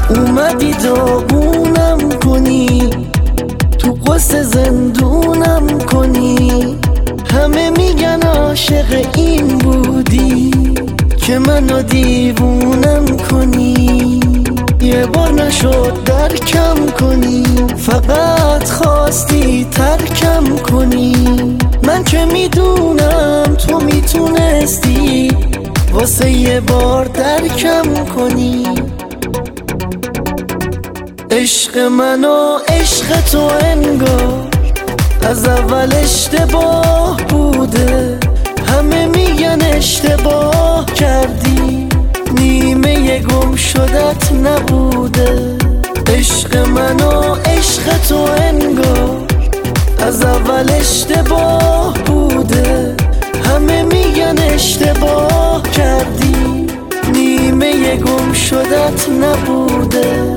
اومدی داغونم کنی، تو قصه زندونم کنی. همه میگن عاشق این بودی که منو دیوونم کنی. یه بار نشد درکم کنی، فقط خواستی ترکم کنی. من که میدونم تو میتونستی واسه یه بار درکم کنی. عشق من و عشق تو انگار از اول اشتباه بوده. همه میگن اشتباه کردی، نیمه گم شدت نبوده. عشق من و عشق تو انگار از اول اشتباه بوده. همه میگن اشتباه کردی، نیمه گم شدت نبوده.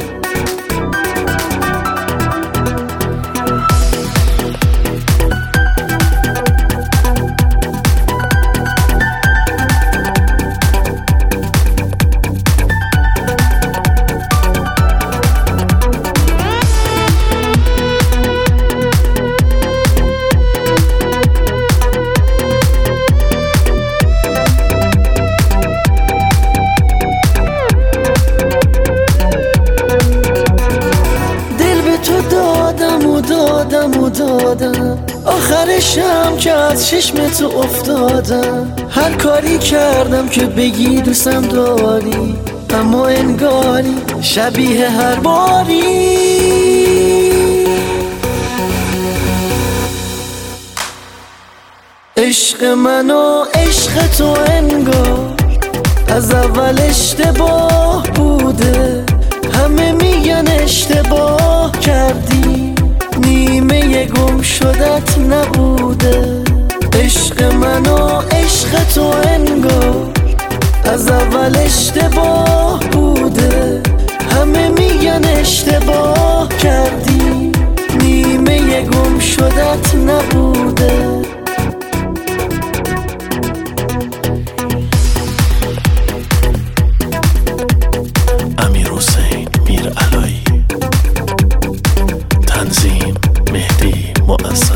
دادم آخرشم که از چشم تو افتادم. هر کاری کردم که بگی دوستم داری، اما انگاری شبیه هر باری. عشق من و عشق تو انگار از اول اشتباه بوده. همه میگن اشتباه کردی، نیمه گم شدت نبوده. عشق من و عشق تو انگار از اول اشتباه بوده. همه میگن اشتباه کردی، نیمه گم شدت نبوده. امیرحسین میرعلایی، تنظیم مهدی معظم.